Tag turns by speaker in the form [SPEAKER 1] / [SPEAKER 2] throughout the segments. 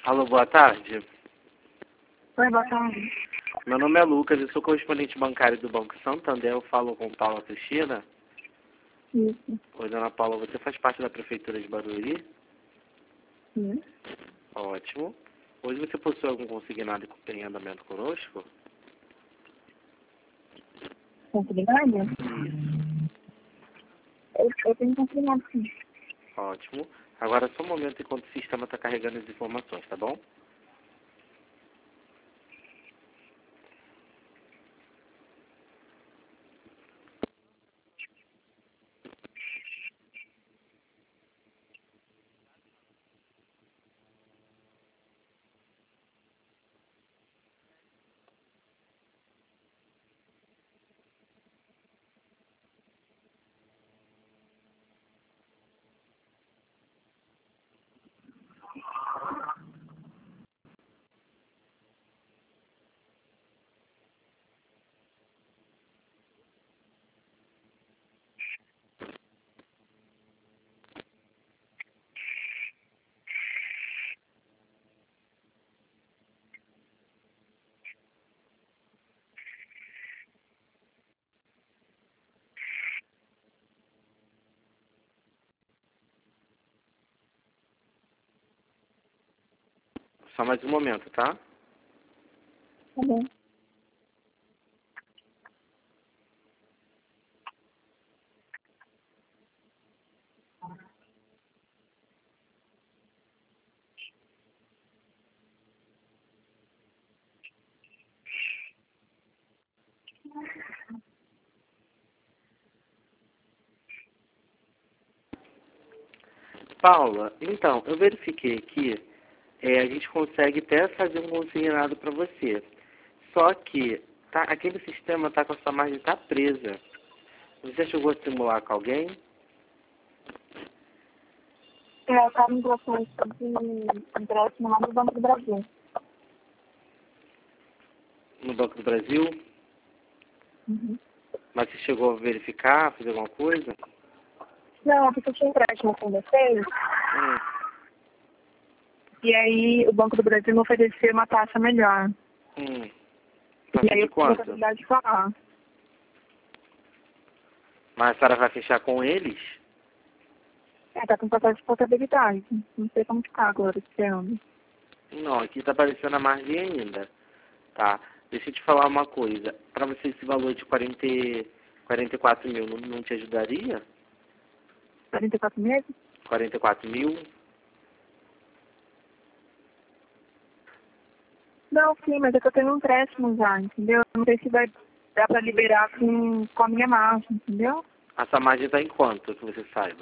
[SPEAKER 1] Alô, boa tarde.
[SPEAKER 2] Oi, boa tarde.
[SPEAKER 1] Meu nome é Lucas, eu sou correspondente bancário do Banco Santander. Eu falo com Paula Cristina.
[SPEAKER 2] Isso.
[SPEAKER 1] Oi, dona Paula, você faz parte da Prefeitura de Barueri?
[SPEAKER 2] Sim.
[SPEAKER 1] Ótimo. Hoje você possui algum consignado em andamento conosco?
[SPEAKER 2] Consignado?
[SPEAKER 1] Isso.
[SPEAKER 2] Eu tenho consignado, sim.
[SPEAKER 1] Ótimo. Agora só um momento enquanto o sistema está carregando as informações, tá bom? Só mais um momento, tá?
[SPEAKER 2] Tá bom.
[SPEAKER 1] Paula, então, eu verifiquei aqui, a gente consegue até fazer um consignado para você. Só que aquele sistema tá com a sua margem tá presa. Você chegou a simular com alguém
[SPEAKER 2] Eu estava em processo de empréstimo lá no Banco do Brasil.
[SPEAKER 1] no Banco do Brasil?
[SPEAKER 2] Uhum.
[SPEAKER 1] Mas você chegou a verificar, fazer alguma coisa?
[SPEAKER 2] Não, porque eu tinha empréstimo com vocês,
[SPEAKER 1] Hum,
[SPEAKER 2] e aí o Banco do Brasil me ofereceu uma taxa melhor.
[SPEAKER 1] hum.
[SPEAKER 2] E
[SPEAKER 1] Taxa
[SPEAKER 2] aí
[SPEAKER 1] de
[SPEAKER 2] eu tive a
[SPEAKER 1] quanto?
[SPEAKER 2] oportunidade de falar.
[SPEAKER 1] Mas a senhora vai fechar com eles?
[SPEAKER 2] Tá com processo de portabilidade. Não sei como que tá agora esse ano.
[SPEAKER 1] Não, aqui tá aparecendo a margem ainda. Tá. Deixa eu te falar uma coisa. Para você esse valor de 44 mil não te ajudaria?
[SPEAKER 2] 44 meses?
[SPEAKER 1] 44 mil?
[SPEAKER 2] Não, sim, mas é que eu tenho um empréstimo já, entendeu? Eu não sei se vai dar pra liberar com a minha margem, entendeu?
[SPEAKER 1] Essa margem tá em quanto, que você saiba?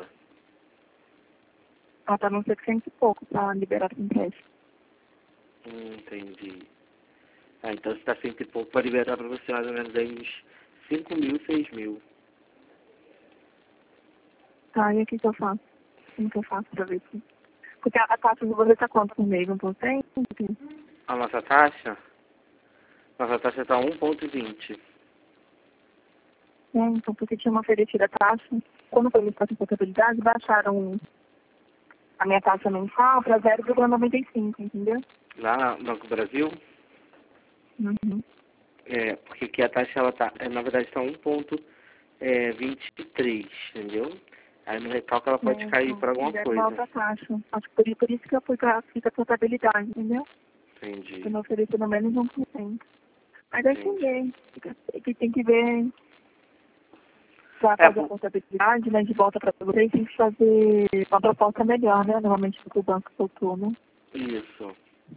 [SPEAKER 2] Ela tá nos 700 e pouco pra liberar o empréstimo.
[SPEAKER 1] Entendi. Ah, então você tá sempre pouco para liberar para você mais ou menos aí uns 5 mil, 6 mil.
[SPEAKER 2] Tá, e o que eu faço? Como que eu faço pra ver se... Porque a taxa de você tá quanto por mês? 1%?
[SPEAKER 1] A nossa taxa? Nossa taxa tá 1,20.
[SPEAKER 2] Então, porque tinha uma oferecida a taxa. Quando foi listado em portabilidade, baixaram a minha taxa mensal para 0,95, entendeu?
[SPEAKER 1] Lá no Banco do Brasil?
[SPEAKER 2] Uhum.
[SPEAKER 1] Porque aqui a taxa, ela tá, na verdade, está 1,23, entendeu? Aí no recalque ela pode cair
[SPEAKER 2] Então,
[SPEAKER 1] por alguma
[SPEAKER 2] fizeram uma
[SPEAKER 1] coisa.
[SPEAKER 2] alta taxa. Acho que por isso que eu fui para a portabilidade, entendeu?
[SPEAKER 1] Entendi.
[SPEAKER 2] Eu não ofereci pelo menos 1%. Mas aí tem
[SPEAKER 1] Entendi.
[SPEAKER 2] que tem que ver para
[SPEAKER 1] É,
[SPEAKER 2] fazer a portabilidade, né, de volta para vocês, tem que fazer uma proposta melhor, né? Normalmente do que o banco soltou, né?
[SPEAKER 1] isso.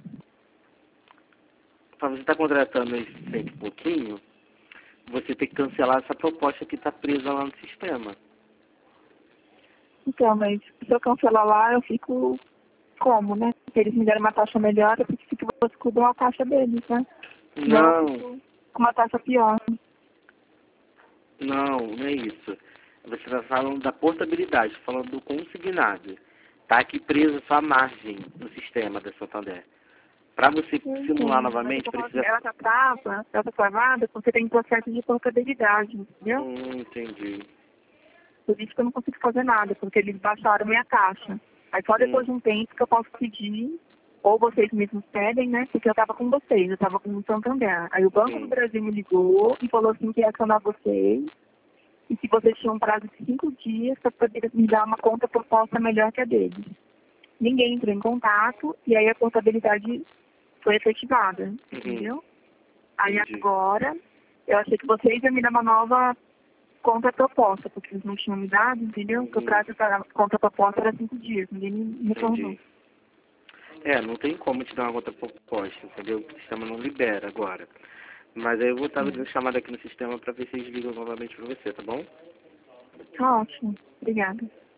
[SPEAKER 1] Para você estar contratando esse cento e pouquinho, você tem que cancelar essa proposta que está presa lá no sistema.
[SPEAKER 2] Então, mas se eu cancelar lá, eu fico como, né? Se eles me derem uma taxa melhor, eu preciso que vocês cubram a taxa deles, né? Senão eu
[SPEAKER 1] Não,
[SPEAKER 2] fico com uma taxa pior.
[SPEAKER 1] não é isso. Você está falando da portabilidade, falando do consignado. Está aqui presa sua margem no sistema da Santander. Para você simular
[SPEAKER 2] Entendo, mas eu
[SPEAKER 1] novamente,
[SPEAKER 2] tô falando assim,
[SPEAKER 1] precisa...
[SPEAKER 2] ela tá travada porque tem processo de portabilidade, entendeu?
[SPEAKER 1] Entendi.
[SPEAKER 2] Por isso que eu não consigo fazer nada, porque eles baixaram minha taxa. Aí só depois de um tempo que eu posso pedir ou vocês mesmos pedem, né? Porque eu estava com vocês, eu estava com o Santander. Aí o Banco do Brasil me ligou e falou assim que ia acionar vocês e que vocês tinham um prazo de 5 dias para poder me dar uma conta proposta melhor que a deles. Ninguém entrou em contato e aí a portabilidade foi efetivada, entendeu? Aí agora, eu achei que vocês iam me dar uma nova conta proposta, porque eles não tinham me dado, entendeu? Porque o prazo para conta proposta era 5 dias, ninguém me retornou.
[SPEAKER 1] Não tem como te dar uma conta proposta, entendeu? O sistema não libera agora. Mas aí eu vou estar fazendo chamada aqui no sistema para ver se eles ligam novamente para você, tá bom?
[SPEAKER 2] Ótimo, obrigada.